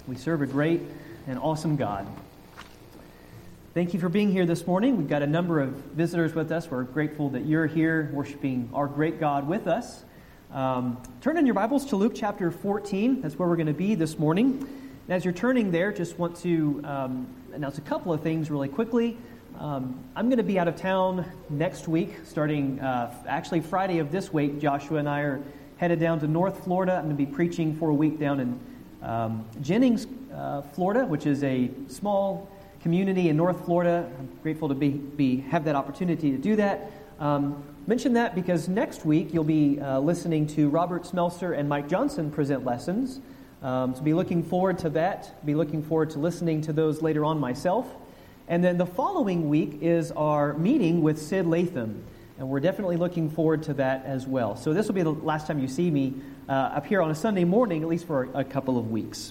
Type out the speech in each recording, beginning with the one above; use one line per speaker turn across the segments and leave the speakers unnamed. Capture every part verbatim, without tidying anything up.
We serve a great and awesome God. Thank you for being here this morning. We've got a number of visitors with us. We're grateful that you're here worshiping our great God with us. Um, turn in your Bibles to Luke chapter fourteen. That's where we're going to be this morning. And as you're turning there, just want to um, announce a couple of things really quickly. Um, I'm going to be out of town next week, starting uh, actually Friday of this week. Joshua and I are headed down to North Florida. I'm going to be preaching for a week down in um, Jennings, uh, Florida, which is a small community in North Florida. I'm grateful to be, be have that opportunity to do that. Um, mention that because next week you'll be uh, listening to Robert Smelser and Mike Johnson present lessons. Um, so be looking forward to that. Be looking forward to listening to those later on myself. And then the following week is our meeting with Sid Latham. And we're definitely looking forward to that as well. So this will be the last time you see me uh, up here on a Sunday morning, at least for a couple of weeks.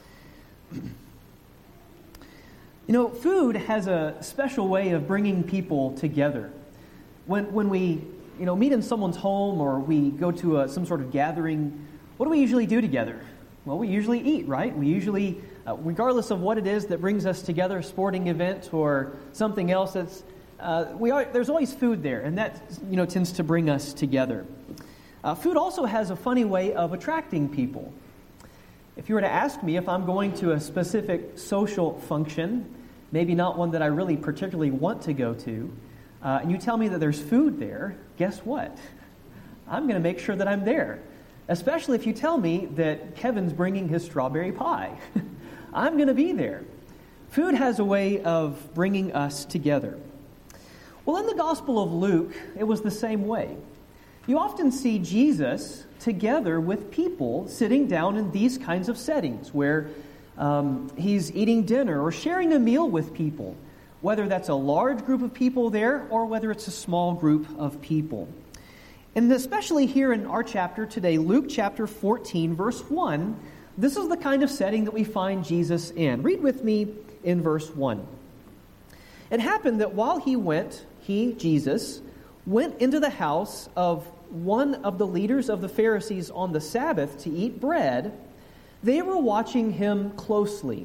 You know, food has a special way of bringing people together. When when we, you know, meet in someone's home or we go to a, some sort of gathering, what do we usually do together? Well, we usually eat, right? We usually, uh, regardless of what it is that brings us together, a sporting event or something else, that's uh, we are. There's always food there, and that you know tends to bring us together. Uh, food also has a funny way of attracting people. If you were to ask me if I'm going to a specific social function, maybe not one that I really particularly want to go to, uh, and you tell me that there's food there, guess what? I'm going to make sure that I'm there. Especially if you tell me that Kevin's bringing his strawberry pie. I'm going to be there. Food has a way of bringing us together. Well, in the Gospel of Luke, it was the same way. You often see Jesus together with people sitting down in these kinds of settings where um, he's eating dinner or sharing a meal with people, whether that's a large group of people there or whether it's a small group of people. And especially here in our chapter today, Luke chapter fourteen, verse one, this is the kind of setting that we find Jesus in. Read with me in verse one. It happened that while he went, he, Jesus, went into the house of one of the leaders of the Pharisees on the Sabbath to eat bread. They were watching him closely.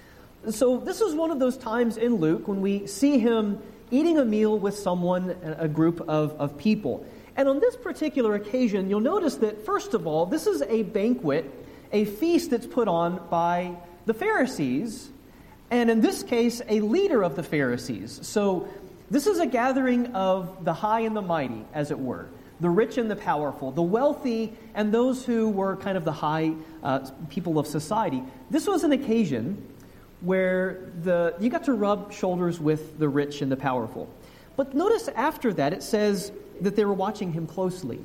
So this is one of those times in Luke when we see him eating a meal with someone, a group of, of people. And on this particular occasion, you'll notice that, first of all, this is a banquet, a feast that's put on by the Pharisees, and in this case, a leader of the Pharisees. So this is a gathering of the high and the mighty, as it were, the rich and the powerful, the wealthy and those who were kind of the high uh, people of society. This was an occasion where the you got to rub shoulders with the rich and the powerful. But notice after that, it says that they were watching him closely.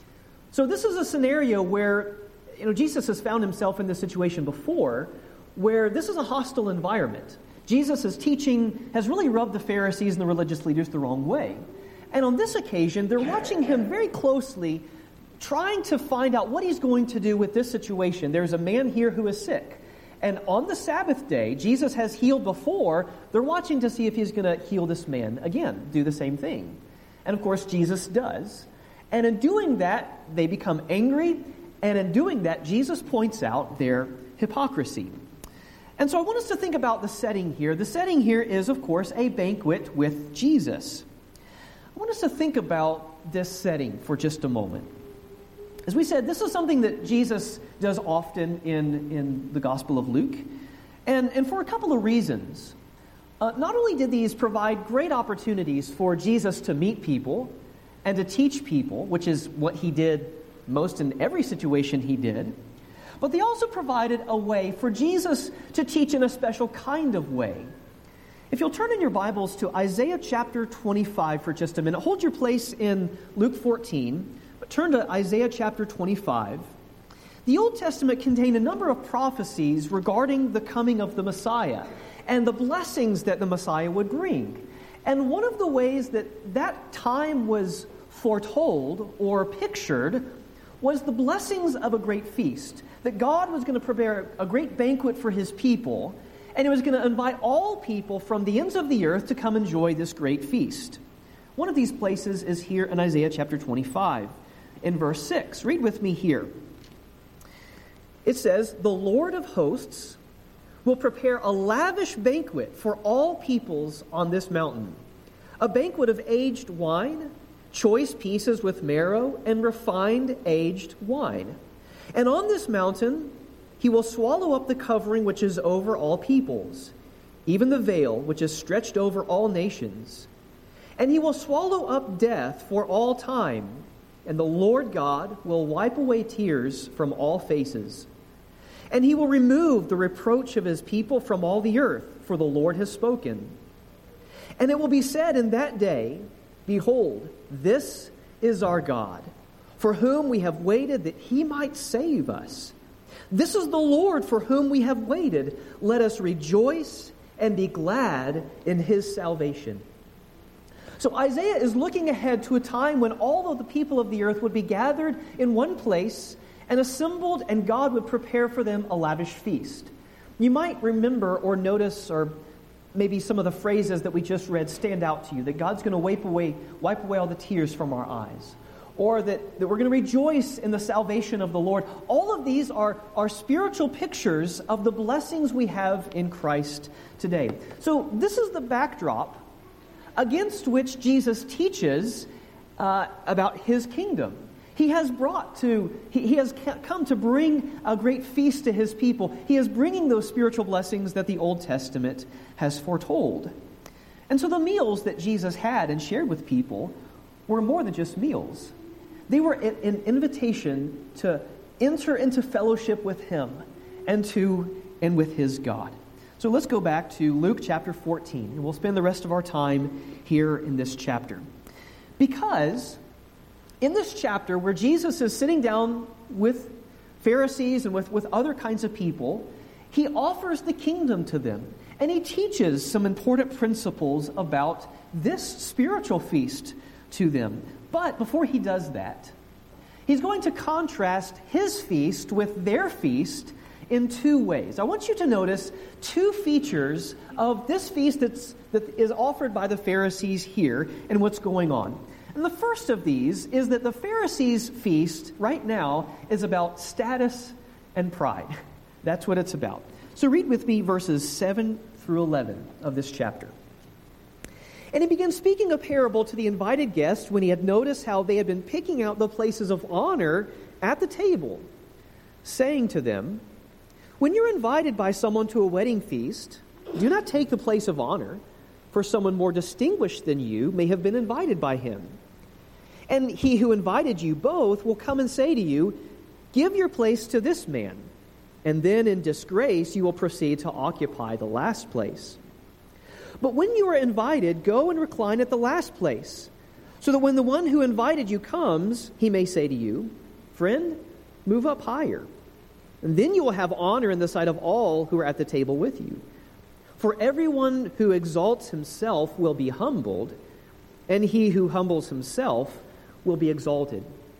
So this is a scenario where, you know, Jesus has found himself in this situation before, where this is a hostile environment. Jesus' teaching has really rubbed the Pharisees and the religious leaders the wrong way. And on this occasion, they're watching him very closely, trying to find out what he's going to do with this situation. There's a man here who is sick. And on the Sabbath day, Jesus has healed before. They're watching to see if he's going to heal this man again, do the same thing. And of course, Jesus does. And in doing that, they become angry. And in doing that, Jesus points out their hypocrisy. And so I want us to think about the setting here. The setting here is, of course, a banquet with Jesus. I want us to think about this setting for just a moment. As we said, this is something that Jesus does often in, in the Gospel of Luke. And, and for a couple of reasons. Uh, not only did these provide great opportunities for Jesus to meet people and to teach people, which is what he did most in every situation he did, but they also provided a way for Jesus to teach in a special kind of way. If you'll turn in your Bibles to Isaiah chapter twenty-five for just a minute, hold your place in Luke fourteen, but turn to Isaiah chapter twenty-five. The Old Testament contained a number of prophecies regarding the coming of the Messiah and the blessings that the Messiah would bring. And one of the ways that that time was foretold or pictured was the blessings of a great feast. That God was going to prepare a great banquet for his people, and he was going to invite all people from the ends of the earth to come enjoy this great feast. One of these places is here in Isaiah chapter twenty-five, in verse six. Read with me here. It says, "The Lord of hosts will prepare a lavish banquet for all peoples on this mountain, a banquet of aged wine, choice pieces with marrow, and refined aged wine. And on this mountain he will swallow up the covering which is over all peoples, even the veil which is stretched over all nations. And he will swallow up death for all time, and the Lord God will wipe away tears from all faces. And he will remove the reproach of his people from all the earth, for the Lord has spoken. And it will be said in that day, Behold, this is our God, for whom we have waited that he might save us. This is the Lord for whom we have waited. Let us rejoice and be glad in his salvation. So Isaiah is looking ahead to a time when all of the people of the earth would be gathered in one place and assembled, and God would prepare for them a lavish feast. You might remember or notice, or maybe some of the phrases that we just read stand out to you, that God's going to wipe away, wipe away all the tears from our eyes, or that, that we're going to rejoice in the salvation of the Lord. All of these are, are spiritual pictures of the blessings we have in Christ today. So this is the backdrop against which Jesus teaches uh, about his kingdom. He has brought to, he, he has come to bring a great feast to his people. He is bringing those spiritual blessings that the Old Testament has foretold. And so the meals that Jesus had and shared with people were more than just meals. They were an invitation to enter into fellowship with him and to and with his God. So let's go back to Luke chapter fourteen, and we'll spend the rest of our time here in this chapter. Because in this chapter, where Jesus is sitting down with Pharisees and with, with other kinds of people, he offers the kingdom to them, and he teaches some important principles about this spiritual feast to them. But before he does that, he's going to contrast his feast with their feast in two ways. I want you to notice two features of this feast that's, that is offered by the Pharisees here and what's going on. And the first of these is that the Pharisees' feast right now is about status and pride. That's what it's about. So read with me verses seven through eleven of this chapter. And he began speaking a parable to the invited guests when he had noticed how they had been picking out the places of honor at the table, saying to them, When you're invited by someone to a wedding feast, do not take the place of honor, for someone more distinguished than you may have been invited by him. And he who invited you both will come and say to you, Give your place to this man, and then in disgrace you will proceed to occupy the last place. But when you are invited, go and recline at the last place, so that when the one who invited you comes, he may say to you, Friend, move up higher. And then you will have honor in the sight of all who are at the table with you. For everyone who exalts himself will be humbled, and he who humbles himself will be exalted.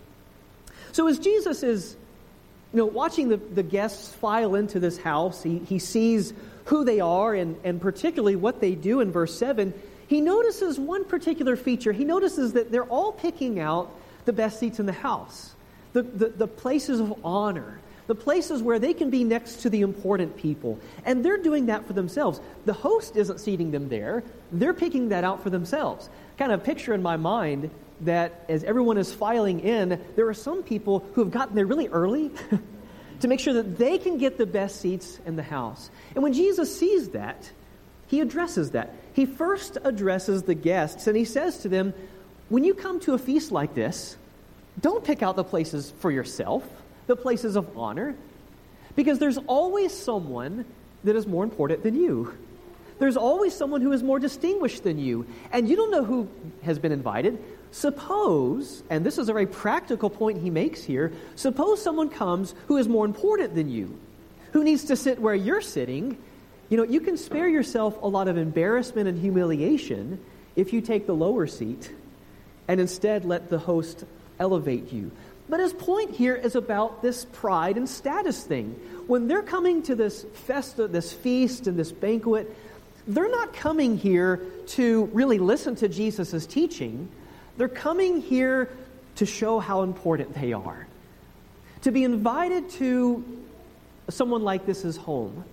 So as Jesus is, you know, watching the, the guests file into this house, he, he sees who they are and, and particularly what they do in verse seven. He notices one particular feature. He notices that they're all picking out the best seats in the house, the, the, the places of honor, the places where they can be next to the important people. And they're doing that for themselves. The host isn't seating them there. They're picking that out for themselves. Kind of picture in my mind that as everyone is filing in, there are some people who have gotten there really early to make sure that they can get the best seats in the house. And when Jesus sees that, he addresses that. He first addresses the guests, and he says to them, when you come to a feast like this, don't pick out the places for yourself, the places of honor, because there's always someone that is more important than you. There's always someone who is more distinguished than you, and you don't know who has been invited. Suppose, and this is a very practical point he makes here, suppose someone comes who is more important than you, who needs to sit where you're sitting. You know, you can spare yourself a lot of embarrassment and humiliation if you take the lower seat and instead let the host elevate you. But his point here is about this pride and status thing. When they're coming to this festa, this feast and this banquet, they're not coming here to really listen to Jesus' teaching. They're coming here to show how important they are. To be invited to someone like this's home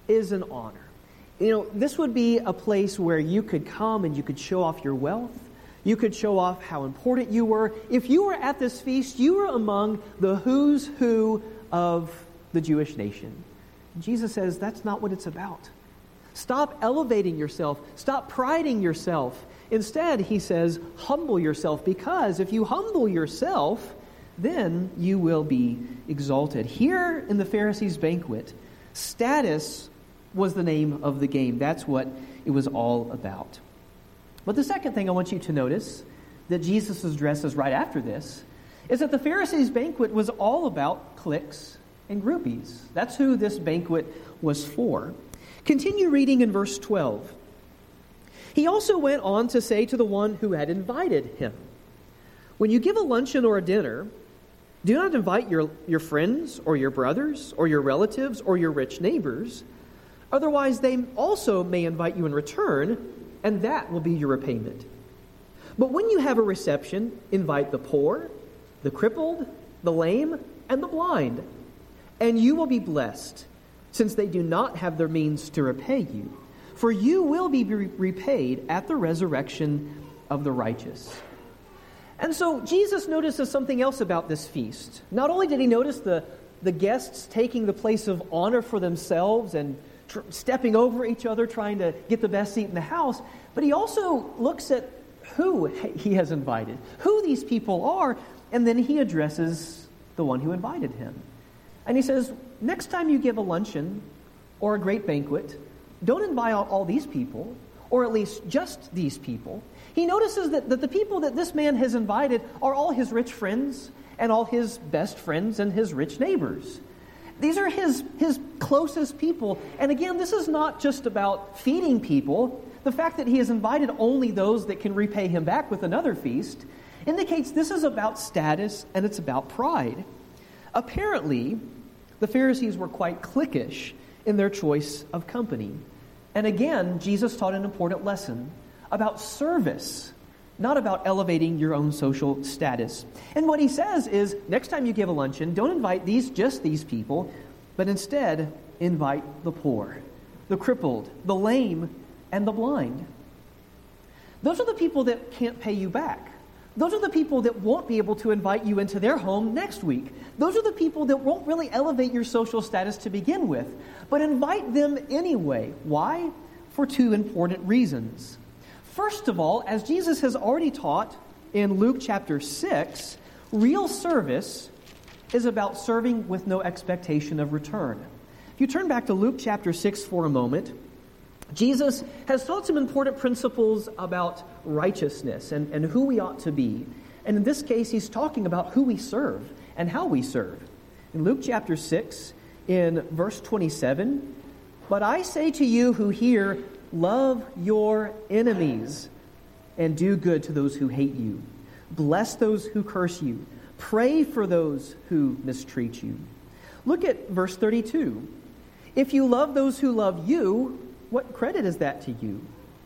is an honor. You know, this would be a place where you could come and you could show off your wealth. You could show off how important you were. If you were at this feast, you were among the who's who of the Jewish nation. Jesus says that's not what it's about. Stop elevating yourself. Stop priding yourself. Instead, he says, humble yourself, because if you humble yourself, then you will be exalted. Here in the Pharisees' banquet, status was the name of the game. That's what it was all about. But the second thing I want you to notice that Jesus addresses right after this is that the Pharisees' banquet was all about cliques and groupies. That's who this banquet was for. Continue reading in verse twelve. He also went on to say to the one who had invited him, when you give a luncheon or a dinner, do not invite your, your friends or your brothers or your relatives or your rich neighbors. Otherwise, they also may invite you in return, and that will be your repayment. But when you have a reception, invite the poor, the crippled, the lame, and the blind, and you will be blessed, since they do not have their means to repay you. For you will be repaid at the resurrection of the righteous. And so Jesus notices something else about this feast. Not only did he notice the, the guests taking the place of honor for themselves and tr- stepping over each other, trying to get the best seat in the house, but he also looks at who he has invited, who these people are, and then he addresses the one who invited him. And he says, next time you give a luncheon or a great banquet, don't invite all, all these people, or at least just these people. He notices that, that the people that this man has invited are all his rich friends and all his best friends and his rich neighbors. These are his, his closest people. And again, this is not just about feeding people. The fact that he has invited only those that can repay him back with another feast indicates this is about status and it's about pride. Apparently, the Pharisees were quite cliquish in their choice of company. And again, Jesus taught an important lesson about service, not about elevating your own social status. And what he says is, next time you give a luncheon, don't invite these just these people, but instead invite the poor, the crippled, the lame, and the blind. Those are the people that can't pay you back. Those are the people that won't be able to invite you into their home next week. Those are the people that won't really elevate your social status to begin with. But invite them anyway. Why? For two important reasons. First of all, as Jesus has already taught in Luke chapter six, real service is about serving with no expectation of return. If you turn back to Luke chapter six for a moment, Jesus has taught some important principles about righteousness and, and who we ought to be. And in this case, he's talking about who we serve and how we serve. In Luke chapter six, in verse twenty-seven, but I say to you who hear, love your enemies and do good to those who hate you. Bless those who curse you. Pray for those who mistreat you. Look at verse thirty-two. If you love those who love you, what credit is that to you?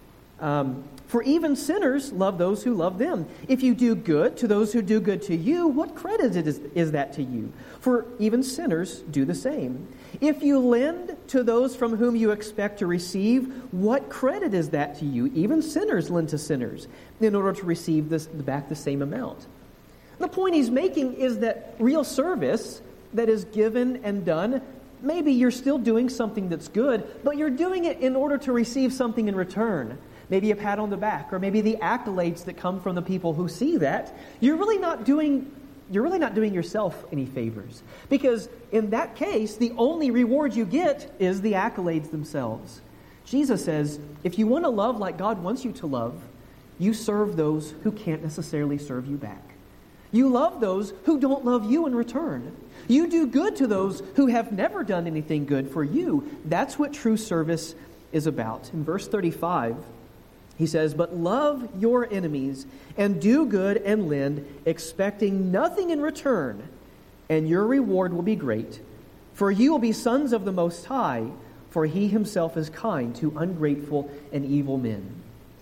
Um, for even sinners love those who love them. If you do good to those who do good to you, what credit is, is that to you? For even sinners do the same. If you lend to those from whom you expect to receive, what credit is that to you? Even sinners lend to sinners in order to receive this, back the same amount. The point he's making is that real service that is given and done, maybe you're still doing something that's good, but you're doing it in order to receive something in return. Maybe a pat on the back, or maybe the accolades that come from the people who see that. You're really not doing, you're really not doing yourself any favors. Because in that case, the only reward you get is the accolades themselves. Jesus says, if you want to love like God wants you to love, you serve those who can't necessarily serve you back. You love those who don't love you in return. You do good to those who have never done anything good for you. That's what true service is about. In verse thirty-five, he says, but love your enemies and do good and lend, expecting nothing in return, and your reward will be great. For you will be sons of the Most High, for he himself is kind to ungrateful and evil men.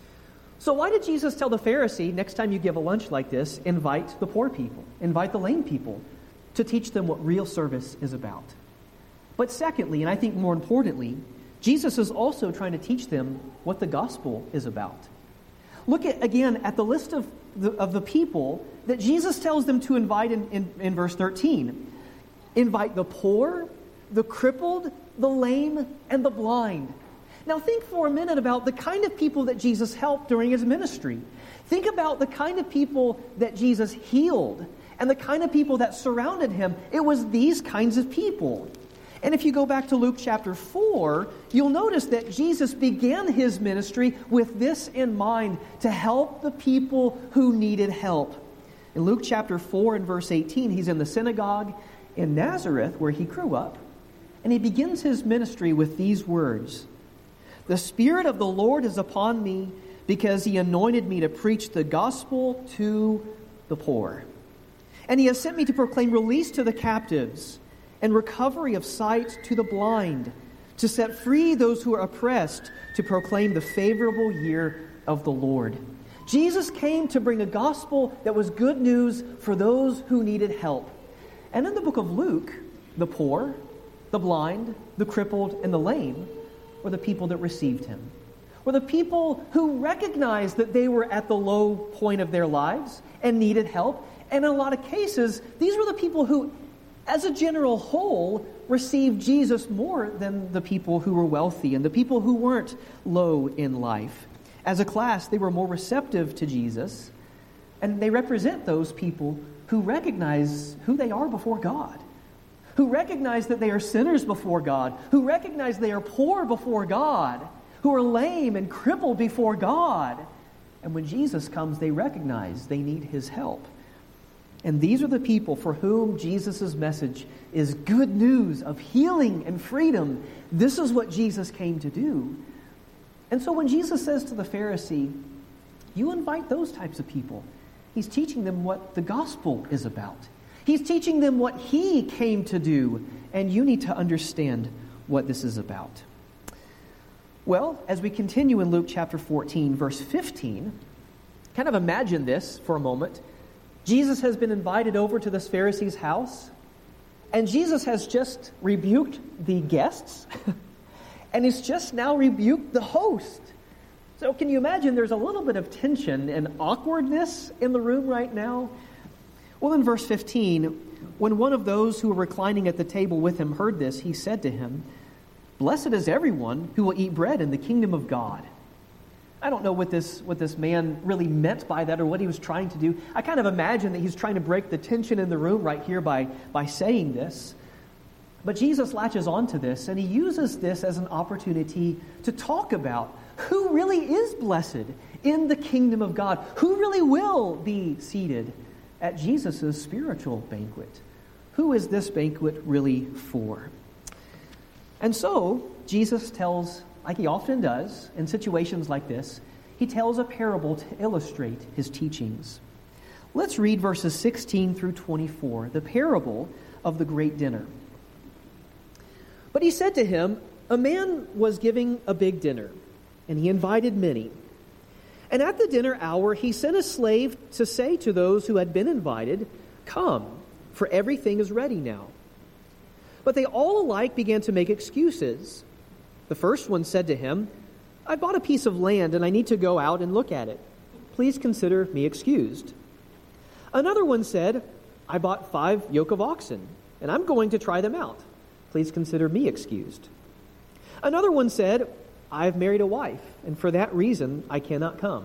So why did Jesus tell the Pharisee, next time you give a lunch like this, invite the poor people, invite the lame people, to teach them what real service is about? But secondly, and I think more importantly, Jesus is also trying to teach them what the gospel is about. Look at again at the list of the, of the people that Jesus tells them to invite in, in, in verse thirteen. Invite the poor, the crippled, the lame, and the blind. Now think for a minute about the kind of people that Jesus helped during his ministry. Think about the kind of people that Jesus healed and the kind of people that surrounded him. It was these kinds of people. And if you go back to Luke chapter four, you'll notice that Jesus began his ministry with this in mind, to help the people who needed help. In Luke chapter four and verse eighteen, he's in the synagogue in Nazareth where he grew up, and he begins his ministry with these words: "The Spirit of the Lord is upon me, because he anointed me to preach the gospel to the poor. And he has sent me to proclaim release to the captives and recovery of sight to the blind, to set free those who are oppressed, to proclaim the favorable year of the Lord." Jesus came to bring a gospel that was good news for those who needed help. And in the book of Luke, the poor, the blind, the crippled, and the lame were the people that received him. Were the people who recognized that they were at the low point of their lives and needed help. And in a lot of cases, these were the people who, as a general whole, received Jesus more than the people who were wealthy and the people who weren't low in life. As a class, they were more receptive to Jesus, and they represent those people who recognize who they are before God, who recognize that they are sinners before God, who recognize they are poor before God, who are lame and crippled before God. And when Jesus comes, they recognize they need his help. And these are the people for whom Jesus' message is good news of healing and freedom. This is what Jesus came to do. And so when Jesus says to the Pharisee, you invite those types of people, he's teaching them what the gospel is about. He's teaching them what he came to do, and you need to understand what this is about. Well, as we continue in Luke chapter fourteen, verse fifteen, kind of imagine this for a moment. Jesus has been invited over to this Pharisee's house, and Jesus has just rebuked the guests, and he's just now rebuked the host. So can you imagine there's a little bit of tension and awkwardness in the room right now? Well, in verse fifteen, when one of those who were reclining at the table with him heard this, he said to him, "Blessed is everyone who will eat bread in the kingdom of God." I don't know what this what this man really meant by that or what he was trying to do. I kind of imagine that he's trying to break the tension in the room right here by, by saying this. But Jesus latches onto this, and he uses this as an opportunity to talk about who really is blessed in the kingdom of God, who really will be seated at Jesus' spiritual banquet. Who is this banquet really for? And so, Jesus tells, like he often does in situations like this, he tells a parable to illustrate his teachings. Let's read verses sixteen through twenty-four, the parable of the great dinner. "But he said to him, a man was giving a big dinner, and he invited many. And at the dinner hour he sent a slave to say to those who had been invited, 'Come, for everything is ready now.' But they all alike began to make excuses. The first one said to him, 'I bought a piece of land and I need to go out and look at it. Please consider me excused.' Another one said, 'I bought five yoke of oxen and I'm going to try them out. Please consider me excused.' Another one said, 'I've married a wife, and for that reason I cannot come.'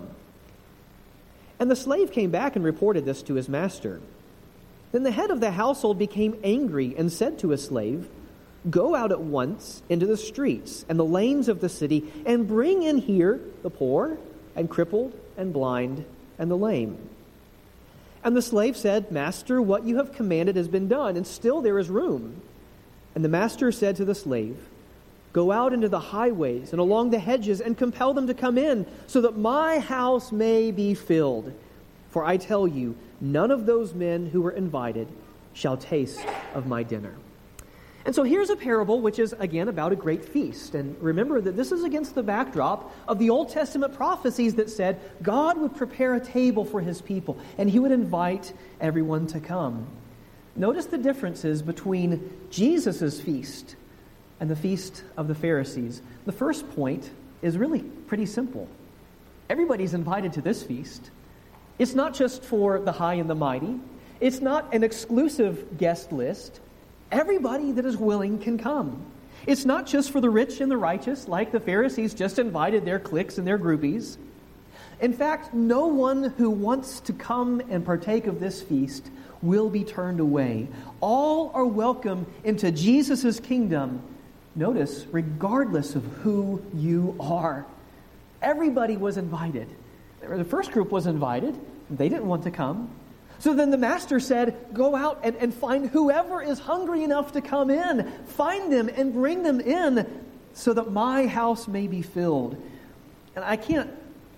And the slave came back and reported this to his master. Then the head of the household became angry and said to his slave, 'Go out at once into the streets and the lanes of the city and bring in here the poor and crippled and blind and the lame.' And the slave said, 'Master, what you have commanded has been done, and still there is room.' And the master said to the slave, 'Go out into the highways and along the hedges and compel them to come in, so that my house may be filled. For I tell you, none of those men who were invited shall taste of my dinner.'" And so here's a parable which is, again, about a great feast. And remember that this is against the backdrop of the Old Testament prophecies that said God would prepare a table for his people, and he would invite everyone to come. Notice the differences between Jesus' feast and the feast of the Pharisees. The first point is really pretty simple. Everybody's invited to this feast. It's not just for the high and the mighty. It's not an exclusive guest list. Everybody that is willing can come. It's not just for the rich and the righteous, like the Pharisees just invited their cliques and their groupies. In fact, no one who wants to come and partake of this feast will be turned away. All are welcome into Jesus' kingdom. Notice, regardless of who you are. Everybody was invited. The first group was invited. They didn't want to come. So then the master said, go out and, and find whoever is hungry enough to come in. Find them and bring them in so that my house may be filled. And I can't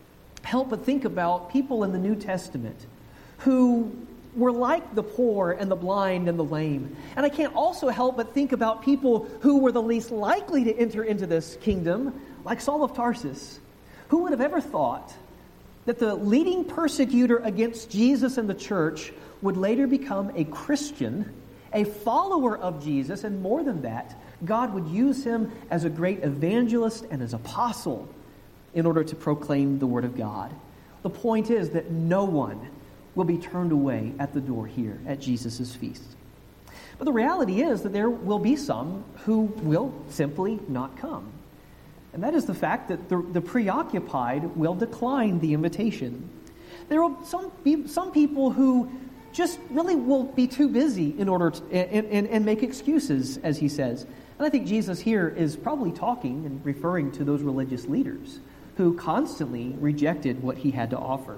help but think about people in the New Testament who were like the poor and the blind and the lame. And I can't also help but think about people who were the least likely to enter into this kingdom, like Saul of Tarsus. Who would have ever thought that the leading persecutor against Jesus and the church would later become a Christian, a follower of Jesus, and more than that, God would use him as a great evangelist and as apostle in order to proclaim the word of God. The point is that no one will be turned away at the door here at Jesus' feast. But the reality is that there will be some who will simply not come. And that is the fact that the, the preoccupied will decline the invitation. There will some be some people who just really will be too busy in order to and, and, and make excuses, as he says. And I think Jesus here is probably talking and referring to those religious leaders who constantly rejected what he had to offer.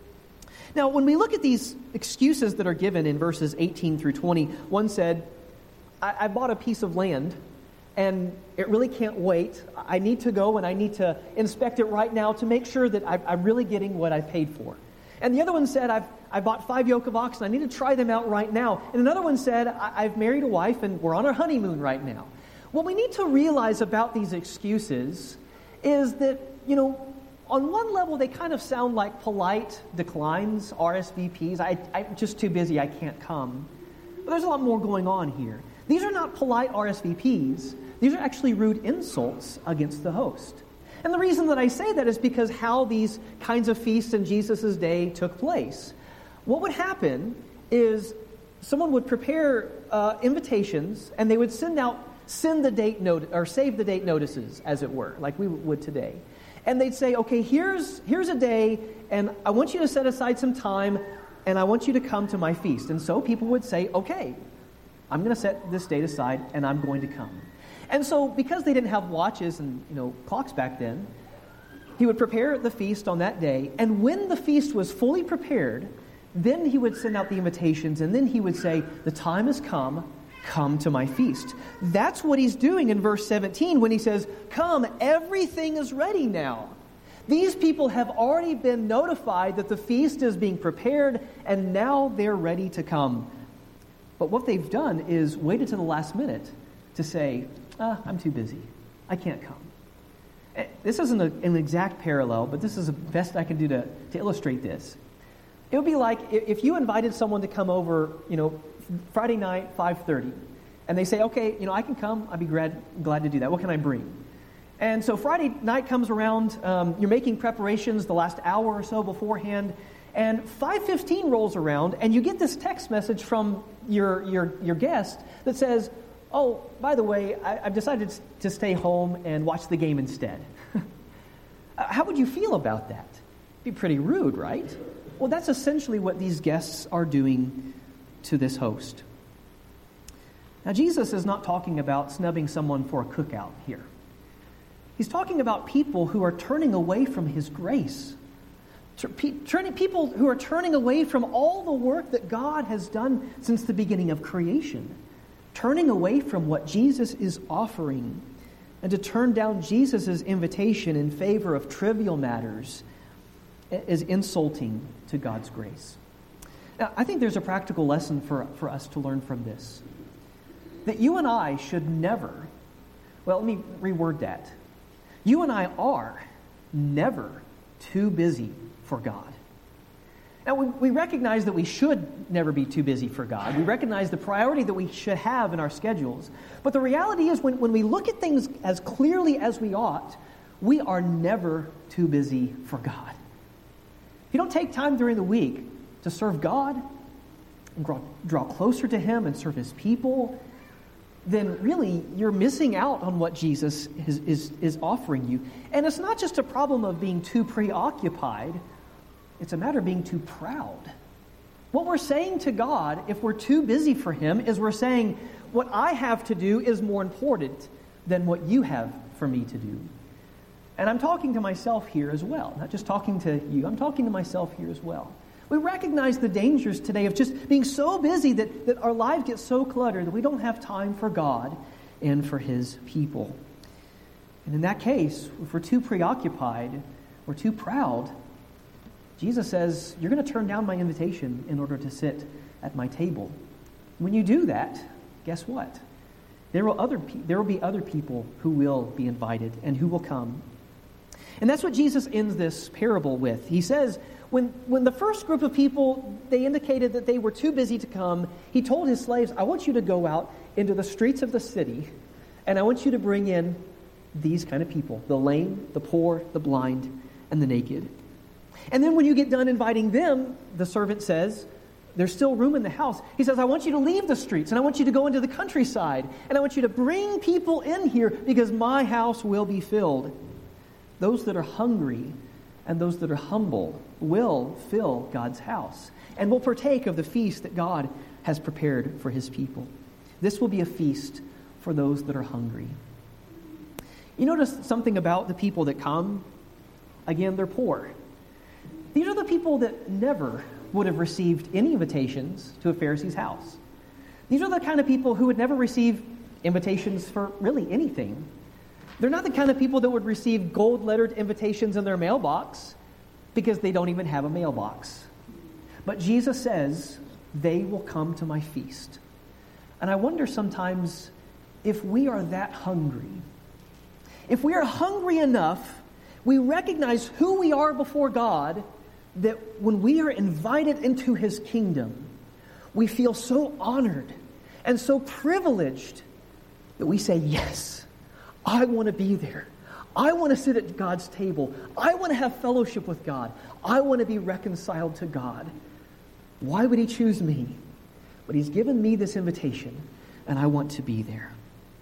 Now, when we look at these excuses that are given in verses eighteen through twenty, one said, I, I bought a piece of land, and it really can't wait. I need to go and I need to inspect it right now to make sure that I, I'm really getting what I paid for. And the other one said, I've I bought five yoke of oxen. I need to try them out right now. And another one said, I, I've married a wife and we're on our honeymoon right now. What we need to realize about these excuses is that, you know, on one level, they kind of sound like polite declines, R S V Ps. I, I'm just too busy, I can't come. But there's a lot more going on here. These are not polite R S V Ps. These are actually rude insults against the host. And the reason that I say that is because how these kinds of feasts in Jesus' day took place. What would happen is someone would prepare uh, invitations, and they would send out, send the date note, or save the date notices, as it were, like we would today. And they'd say, okay, here's here's a day, and I want you to set aside some time, and I want you to come to my feast. And so people would say, okay, I'm going to set this date aside, and I'm going to come. And so because they didn't have watches and, you know, clocks back then, he would prepare the feast on that day, and when the feast was fully prepared, then he would send out the invitations, and then he would say, the time has come, come to my feast. That's what he's doing in verse seventeen when he says, come, everything is ready now. These people have already been notified that the feast is being prepared, and now they're ready to come. But what they've done is waited to the last minute to say, ah, I'm too busy. I can't come. This isn't a, an exact parallel, but this is the best I can do to, to illustrate this. It would be like if you invited someone to come over, you know, Friday night, five thirty, and they say, okay, you know, I can come. I'd be glad, glad to do that. What can I bring? And so Friday night comes around, um, you're making preparations the last hour or so beforehand, and five fifteen rolls around, and you get this text message from your your, your guest that says, oh, by the way, I, I've decided to stay home and watch the game instead. How would you feel about that? It'd be pretty rude, right? Well, that's essentially what these guests are doing to this host. Now, Jesus is not talking about snubbing someone for a cookout here. He's talking about people who are turning away from his grace. Turning, people who are turning away from all the work that God has done since the beginning of creation. Turning away from what Jesus is offering, and to turn down Jesus' invitation in favor of trivial matters is insulting to God's grace. Now, I think there's a practical lesson for, for us to learn from this. That you and I should never, well, let me reword that. You and I are never too busy for God. Now, we, we recognize that we should never be too busy for God. We recognize the priority that we should have in our schedules. But the reality is when, when we look at things as clearly as we ought, we are never too busy for God. If you don't take time during the week to serve God and draw, draw closer to Him and serve His people, then really you're missing out on what Jesus is, is, is offering you. And it's not just a problem of being too preoccupied. It's a matter of being too proud. What we're saying to God, if we're too busy for Him, is we're saying, what I have to do is more important than what you have for me to do. And I'm talking to myself here as well. Not just talking to you, I'm talking to myself here as well. We recognize the dangers today of just being so busy that, that our lives get so cluttered that we don't have time for God and for His people. And in that case, if we're too preoccupied, we're too proud, Jesus says, you're going to turn down my invitation in order to sit at my table. When you do that, guess what? There will other pe- there will be other people who will be invited and who will come. And that's what Jesus ends this parable with. He says, when, when the first group of people, they indicated that they were too busy to come, He told His slaves, I want you to go out into the streets of the city, and I want you to bring in these kind of people, the lame, the poor, the blind, and the naked. And then when you get done inviting them, the servant says, there's still room in the house. He says, I want you to leave the streets, and I want you to go into the countryside, and I want you to bring people in here because my house will be filled. Those that are hungry and those that are humble will fill God's house and will partake of the feast that God has prepared for His people. This will be a feast for those that are hungry. You notice something about the people that come? Again, they're poor. These are the people that never would have received any invitations to a Pharisee's house. These are the kind of people who would never receive invitations for really anything. They're not the kind of people that would receive gold-lettered invitations in their mailbox because they don't even have a mailbox. But Jesus says, they will come to my feast. And I wonder sometimes if we are that hungry. If we are hungry enough, we recognize who we are before God, that when we are invited into His kingdom, we feel so honored and so privileged that we say, yes, I want to be there. I want to sit at God's table. I want to have fellowship with God. I want to be reconciled to God. Why would He choose me? But He's given me this invitation, and I want to be there.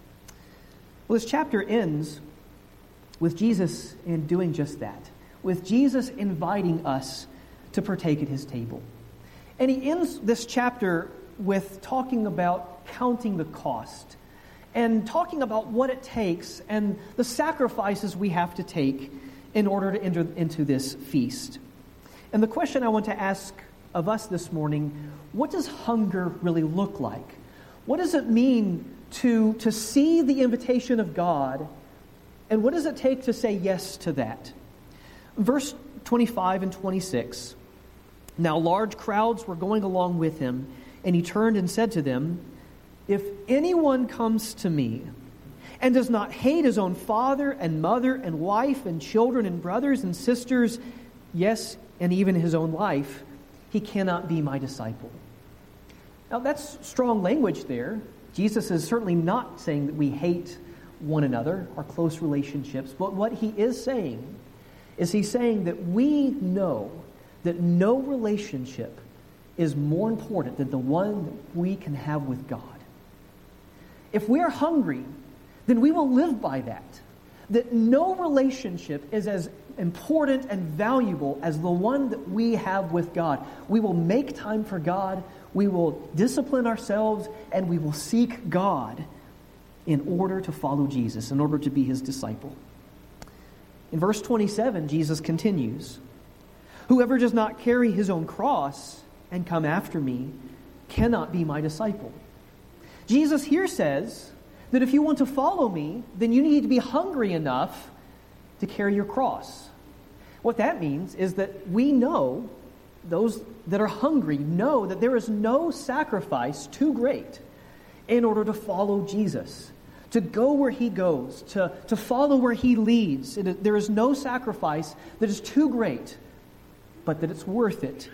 Well, this chapter ends with Jesus in doing just that, with Jesus inviting us to partake at His table. And He ends this chapter with talking about counting the cost and talking about what it takes and the sacrifices we have to take in order to enter into this feast. And the question I want to ask of us this morning, what does hunger really look like? What does it mean to, to see the invitation of God, and what does it take to say yes to that? Verse twenty-five and twenty-six, now large crowds were going along with Him, and He turned and said to them, if anyone comes to me and does not hate his own father and mother and wife and children and brothers and sisters, yes, and even his own life, he cannot be my disciple. Now that's strong language there. Jesus is certainly not saying that we hate one another, our close relationships, but what He is saying is He's saying that we know that no relationship is more important than the one that we can have with God. If we are hungry, then we will live by that. That no relationship is as important and valuable as the one that we have with God. We will make time for God, we will discipline ourselves, and we will seek God in order to follow Jesus, in order to be His disciple. In verse twenty-seven, Jesus continues, whoever does not carry his own cross and come after me cannot be my disciple. Jesus here says that if you want to follow me, then you need to be hungry enough to carry your cross. What that means is that we know, those that are hungry know that there is no sacrifice too great in order to follow Jesus, to go where He goes, to, to follow where He leads. It, there is no sacrifice that is too great, but that it's worth it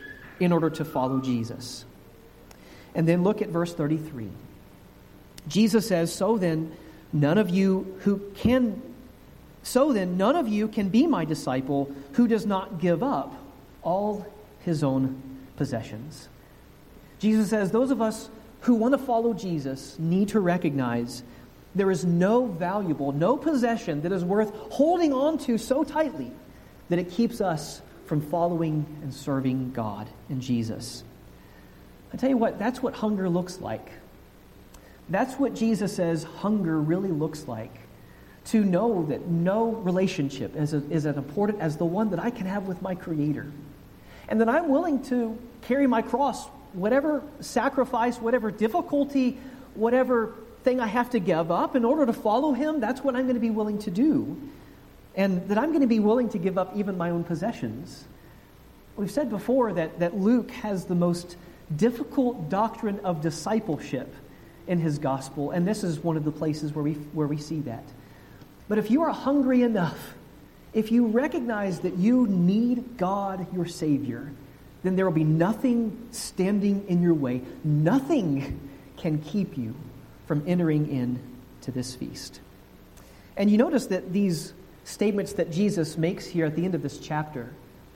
in order to follow Jesus. And then look at verse thirty-three. Jesus says, "So then, none of you who can so then none of you can be my disciple who does not give up all his own possessions." Jesus says those of us who want to follow Jesus need to recognize there is no valuable, no possession that is worth holding on to so tightly that it keeps us from following and serving God and Jesus. I tell you what, that's what hunger looks like. That's what Jesus says hunger really looks like. To know that no relationship is, a, is as important as the one that I can have with my Creator. And that I'm willing to carry my cross, whatever sacrifice, whatever difficulty, whatever thing I have to give up in order to follow Him, that's what I'm going to be willing to do. And that I'm going to be willing to give up even my own possessions. We've said before that, that Luke has the most difficult doctrine of discipleship in his gospel, and this is one of the places where we where we see that. But if you are hungry enough, if you recognize that you need God, your Savior, then there will be nothing standing in your way. Nothing can keep you from entering into this feast. And you notice that these statements that Jesus makes here at the end of this chapter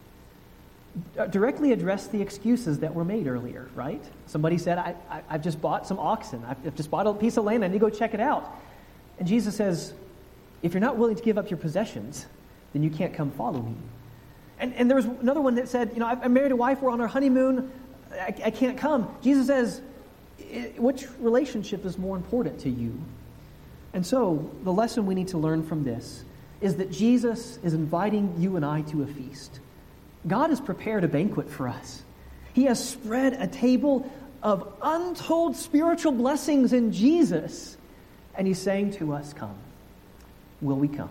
directly address the excuses that were made earlier, right? Somebody said, I, I, I've just bought some oxen. I've just bought a piece of land. I need to go check it out. And Jesus says, if you're not willing to give up your possessions, then you can't come follow me. And, and there was another one that said, you know, I married a wife. We're on our honeymoon. I, I can't come. Jesus says, which relationship is more important to you? And so the lesson we need to learn from this is that Jesus is inviting you and I to a feast. God has prepared a banquet for us. He has spread a table of untold spiritual blessings in Jesus. And He's saying to us, come. Will we come?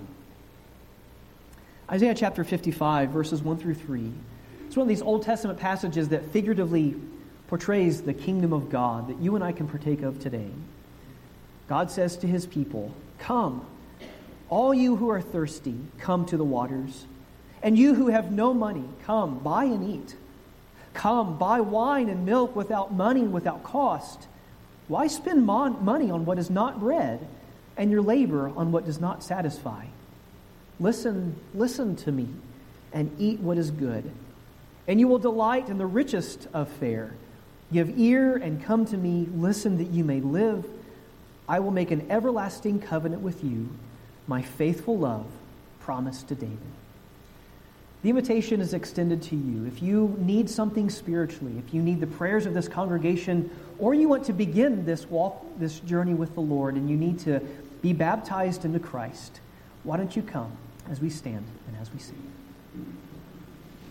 Isaiah chapter fifty-five, verses one through three. It's one of these Old Testament passages that figuratively portrays the kingdom of God that you and I can partake of today. God says to His people, come, all you who are thirsty, come to the waters. And you who have no money, come, buy and eat. Come, buy wine and milk without money and without cost. Why spend mon- money on what is not bread, and your labor on what does not satisfy? Listen, listen to me, and eat what is good, and you will delight in the richest of fare. Give ear and come to me, listen that you may live. I will make an everlasting covenant with you, my faithful love promised to David. The invitation is extended to you. If you need something spiritually, if you need the prayers of this congregation, or you want to begin this walk, this journey with the Lord, and you need to be baptized into Christ, why don't you come as we stand and as we sing?